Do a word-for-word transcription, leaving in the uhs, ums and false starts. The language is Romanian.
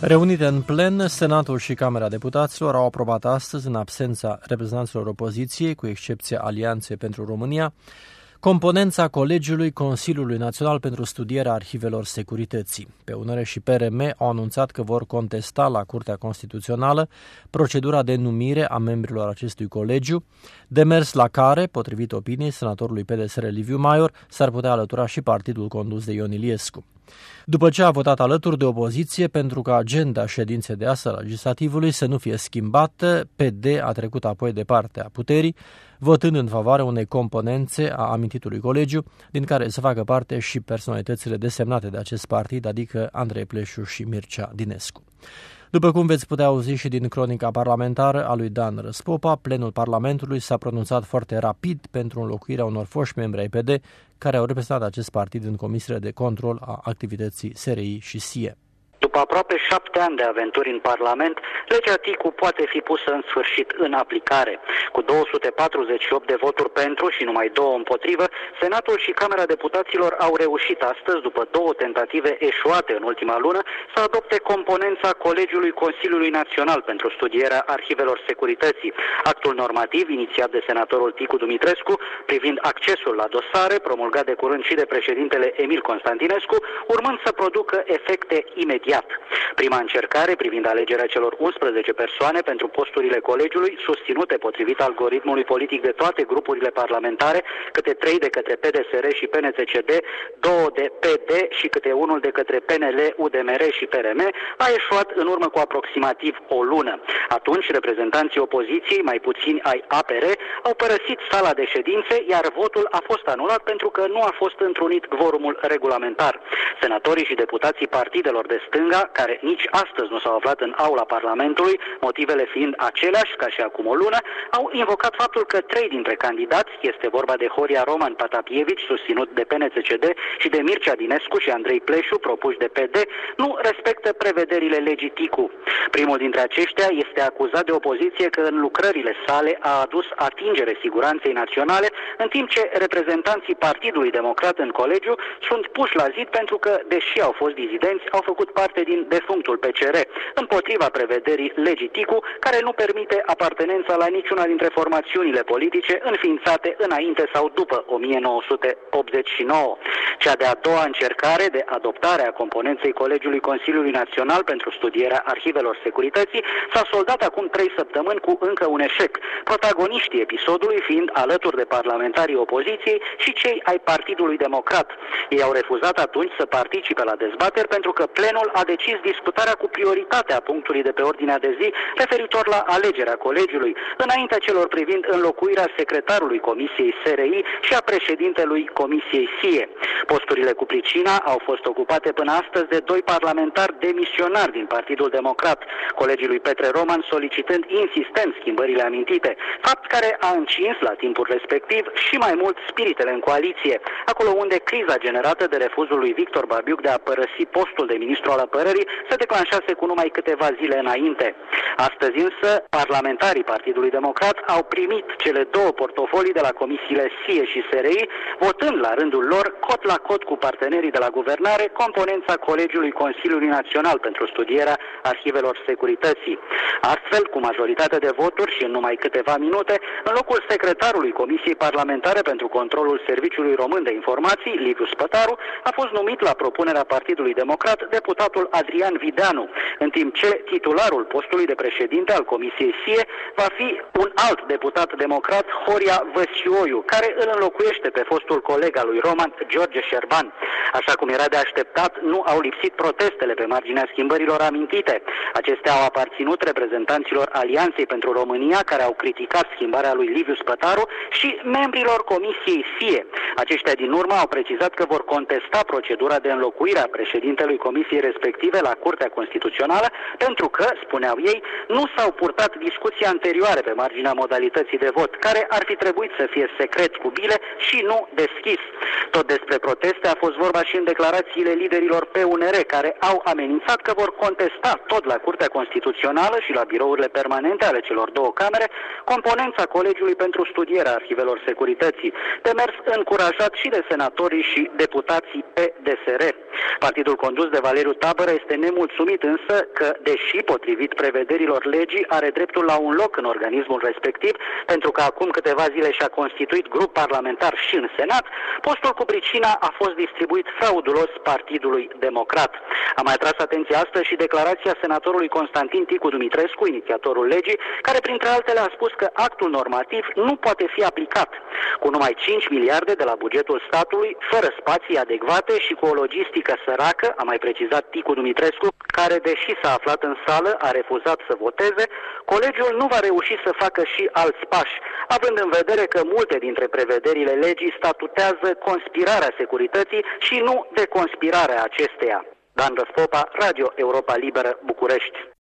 Reunite în plen, Senatul și Camera Deputaților au aprobat astăzi, în absența reprezentanților opoziției, cu excepția Alianței pentru România, componența Colegiului Consiliului Național pentru Studierea Arhivelor Securității. P U N R și P R M au anunțat că vor contesta la Curtea Constituțională procedura de numire a membrilor acestui colegiu, demers la care, potrivit opiniei senatorului P D S R Liviu Maior, s-ar putea alătura și partidul condus de Ion Iliescu. După ce a votat alături de opoziție pentru ca agenda ședinței de astăzi a legislativului să nu fie schimbată, P D a trecut apoi de partea puterii, votând în favoarea unei componențe a amintitului colegiu, din care să facă parte și personalitățile desemnate de acest partid, adică Andrei Pleșu și Mircea Dinescu. După cum veți putea auzi și din cronica parlamentară a lui Dan Răspopa, plenul Parlamentului s-a pronunțat foarte rapid pentru înlocuirea unor foști membri ai P D care au reprezentat acest partid în comisiile de control a activității S R I și S I E. După aproape șapte ani de aventuri în Parlament, legea Ticu poate fi pusă în sfârșit în aplicare. Cu două sute patruzeci și opt de voturi pentru și numai două împotrivă, Senatul și Camera Deputaților au reușit astăzi, după două tentative eșuate în ultima lună, să adopte componența Colegiului Consiliului Național pentru Studierea Arhivelor Securității, actul normativ inițiat de senatorul Ticu Dumitrescu privind accesul la dosare, promulgat de curând și de președintele Emil Constantinescu, urmând să producă efecte imediate. Prima încercare privind alegerea celor unsprezece persoane pentru posturile colegiului, susținute potrivit algoritmului politic de toate grupurile parlamentare, câte trei de către P D S R și P N T C D, două de P D și câte unul de către P N L, U D M R și P R M, a eșuat în urmă cu aproximativ o lună. Atunci, reprezentanții opoziției, mai puțini ai A P R, au părăsit sala de ședințe, iar votul a fost anulat pentru că nu a fost întrunit quorumul regulamentar. Senatorii și deputații partidelor de stânga, care nici astăzi nu s-au aflat în aula Parlamentului, motivele fiind aceleași ca și acum o lună, au invocat faptul că trei dintre candidați, este vorba de Horia Roman Patapievici, susținut de P N T C D, și de Mircea Dinescu și Andrei Pleșu, propuși de P D, nu respectă prevederile legii Ticu. Primul dintre aceștia este acuzat de opoziție că în lucrările sale a adus atingere siguranței naționale, în timp ce reprezentanții Partidului Democrat în colegiu sunt puși la zid pentru că, deși au fost dizidenți, au făcut parte din defunctul P C R, împotriva prevederii legii Ticu, care nu permite apartenența la niciuna dintre formațiunile politice înființate înainte sau după o mie nouă sute optzeci și nouă. Cea de-a doua încercare de adoptare a componenței Colegiului Consiliului Național pentru Studierea Arhivelor Securității s-a soldat acum trei săptămâni cu încă un eșec, protagoniștii episodului fiind alături de parlamentarii opoziției și cei ai Partidului Democrat. Ei au refuzat atunci să participe la dezbateri pentru că plenul a decis discutarea cu prioritate a punctului de pe ordinea de zi referitor la alegerea colegiului, înaintea celor privind înlocuirea secretarului Comisiei S R I și a președintelui Comisiei S I E. Posturile cu pricina au fost ocupate până astăzi de doi parlamentari demisionari din Partidul Democrat, colegii lui Petre Roman solicitând insistent schimbările amintite, fapt care a încins la timpul respectiv și mai mult spiritele în coaliție, acolo unde criza generată de refuzul lui Victor Barbiuc de a părăsi postul de ministru al apărării se declanșase cu numai câteva zile înainte. Astăzi însă, parlamentarii Partidului Democrat au primit cele două portofolii de la comisiile S I E și S R I, votând la rândul lor, cot la cot cu partenerii de la guvernare, componența Colegiului Consiliului Național pentru Studierea Arhivelor Securității. Astfel, cu majoritate de voturi și în numai câteva minute, în locul secretarului Comisiei Parlamentare pentru Controlul Serviciului Român de Informații, Liviu Spătaru, a fost numit la propunerea Partidului Democrat deputatul Adrian Videanu, în timp ce titularul postului de președinte al Comisiei S I E va fi un alt deputat democrat, Horia Văsioiu, care îl înlocuiește pe fostul coleg al lui Roman, George Șerban. Așa cum era de așteptat, nu au lipsit protestele pe marginea schimbărilor amintite. Acestea au aparținut reprezentanților Alianței pentru România, care au criticat schimbarea lui Liviu Spătaru, și membrilor Comisiei S I E. Aceștia din urmă au precizat că vor contesta procedura de înlocuire a președintelui Comisiei respective la Curtea Constituțională, pentru că, spuneau ei, nu s-au purtat discuții anterioare pe marginea modalității de vot, care ar fi trebuit să fie secret cu bile și nu deschis. Tot despre proteste a fost vorba și în declarațiile liderilor P U N R, care au amenințat că vor contesta tot la Curtea Constituțională și la birourile permanente ale celor două camere componența Colegiului pentru Studierea Arhivelor Securității, demers încurajat și de senatorii și deputații P D S R. Partidul condus de Valeriu Tabu tabără este nemulțumit însă că, deși potrivit prevederilor legii, are dreptul la un loc în organismul respectiv, pentru că acum câteva zile și-a constituit grup parlamentar și în Senat, postul cu pricina a fost distribuit fraudulos Partidului Democrat. A mai atras atenția astăzi și declarația senatorului Constantin Ticu Dumitrescu, inițiatorul legii, care printre altele a spus că actul normativ nu poate fi aplicat. Cu numai cinci miliarde de la bugetul statului, fără spații adecvate și cu o logistică săracă, a mai precizat Ticu Dumitrescu, care, deși s-a aflat în sală, a refuzat să voteze, colegiul nu va reuși să facă și alți pași, având în vedere că multe dintre prevederile legii statutează conspirarea securității și nu deconspirarea acesteia. Dan Răspopa, Radio Europa Liberă, București.